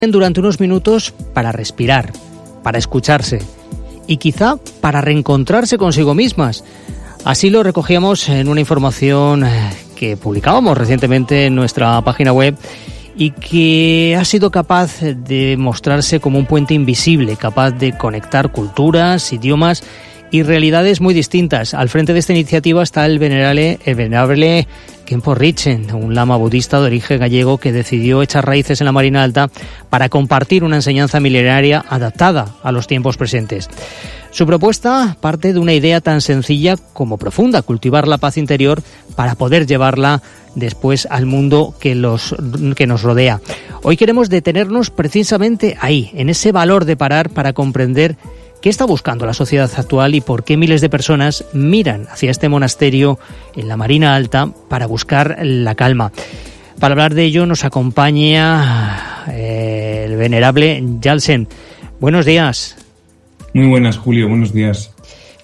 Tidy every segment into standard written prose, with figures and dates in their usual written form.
Durante unos minutos para respirar, para escucharse y quizá para reencontrarse consigo mismas. Así lo recogíamos en una información que publicábamos recientemente en nuestra página web y que ha sido capaz de mostrarse como un puente invisible, capaz de conectar culturas, idiomas y realidades muy distintas. Al frente de esta iniciativa está el venerable Khenpo Rinchen, un lama budista de origen gallego que decidió echar raíces en la Marina Alta para compartir una enseñanza milenaria adaptada a los tiempos presentes. Su propuesta parte de una idea tan sencilla como profunda: cultivar la paz interior para poder llevarla después al mundo que nos rodea. Hoy queremos detenernos precisamente ahí, en ese valor de parar para comprender qué está buscando la sociedad actual y por qué miles de personas miran hacia este monasterio en la Marina Alta para buscar la calma. Para hablar de ello nos acompaña el venerable Gyaltsen. Buenos días. Muy buenas, Julio, buenos días.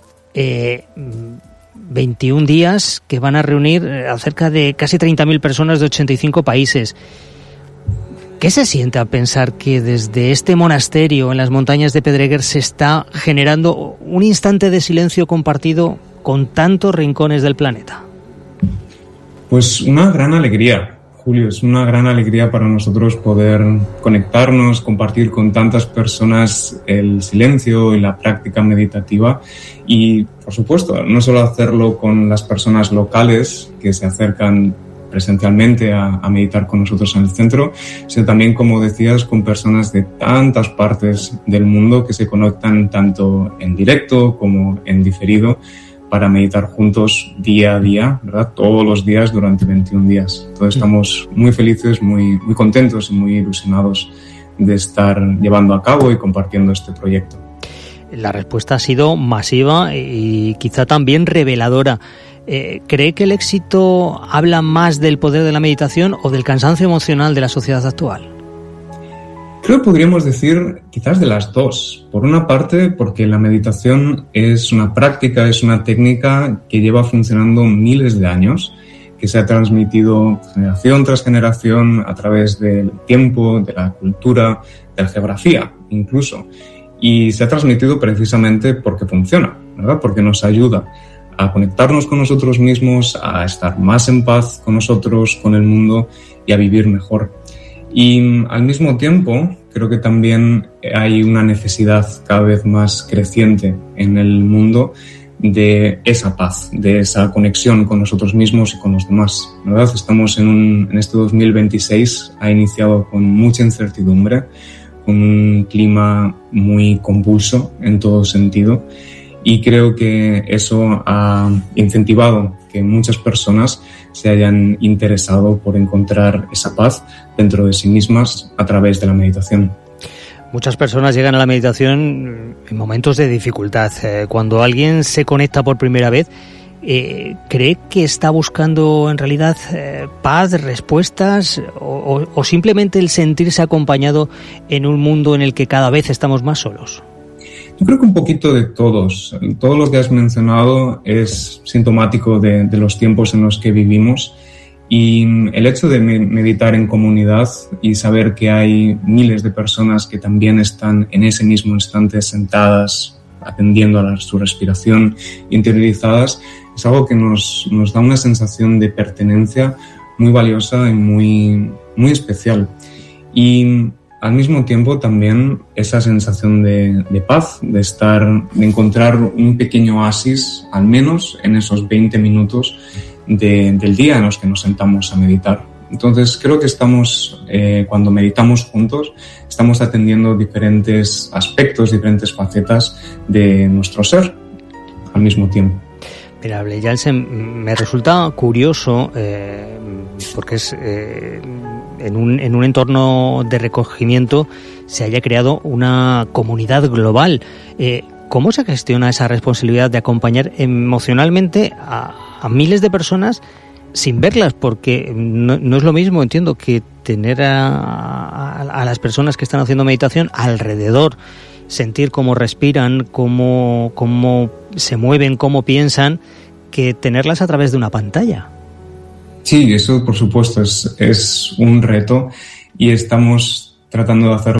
21 días que van a reunir a cerca de casi 30.000 personas de 85 países. ¿Qué se siente al pensar que desde este monasterio en las montañas de Pedreguer se está generando un instante de silencio compartido con tantos rincones del planeta? Pues una gran alegría, Julio, es una gran alegría para nosotros poder conectarnos, compartir con tantas personas el silencio y la práctica meditativa y, por supuesto, no solo hacerlo con las personas locales que se acercan presencialmente a meditar con nosotros en el centro, sino también, como decías, con personas de tantas partes del mundo que se conectan tanto en directo como en diferido para meditar juntos día a día, ¿verdad? Todos los días durante 21 días. Entonces estamos muy felices, muy contentos y muy ilusionados de estar llevando a cabo y compartiendo este proyecto. La respuesta ha sido masiva y quizá también reveladora. ¿Cree que el éxito habla más del poder de la meditación o del cansancio emocional de la sociedad actual? Creo que podríamos decir quizás de las dos. Por una parte, porque la meditación es una práctica, es una técnica que lleva funcionando miles de años, que se ha transmitido generación tras generación a través del tiempo, de la cultura, de la geografía incluso. Y se ha transmitido precisamente porque funciona, ¿verdad? Porque nos ayuda a conectarnos con nosotros mismos, a estar más en paz con nosotros, con el mundo y a vivir mejor. Y al mismo tiempo, creo que también hay una necesidad cada vez más creciente en el mundo de esa paz, de esa conexión con nosotros mismos y con los demás, ¿verdad? Estamos en este 2026, ha iniciado con mucha incertidumbre, con un clima muy convulso en todo sentido. Y creo que eso ha incentivado que muchas personas se hayan interesado por encontrar esa paz dentro de sí mismas a través de la meditación. Muchas personas llegan a la meditación en momentos de dificultad. Cuando alguien se conecta por primera vez, ¿cree que está buscando en realidad paz, respuestas o simplemente el sentirse acompañado en un mundo en el que cada vez estamos más solos? Yo creo que un poquito de todos. Todo lo que has mencionado es sintomático de los tiempos en los que vivimos y el hecho de meditar en comunidad y saber que hay miles de personas que también están en ese mismo instante sentadas, atendiendo a su respiración, interiorizadas, es algo que nos da una sensación de pertenencia muy valiosa y muy especial. Y al mismo tiempo también esa sensación de paz, de encontrar un pequeño oasis, al menos en esos 20 minutos del día en los que nos sentamos a meditar. Entonces creo que cuando meditamos juntos, estamos atendiendo diferentes aspectos, diferentes facetas de nuestro ser al mismo tiempo. Venerable Gyaltsen, me resulta curioso porque es en un entorno de recogimiento se haya creado una comunidad global. ¿Cómo se gestiona esa responsabilidad de acompañar emocionalmente a miles de personas sin verlas? Porque no es lo mismo, entiendo, que tener a las personas que están haciendo meditación alrededor, sentir cómo respiran, cómo se mueven, cómo piensan, que tenerlas a través de una pantalla. Sí, eso por supuesto es un reto y estamos tratando de hacerlo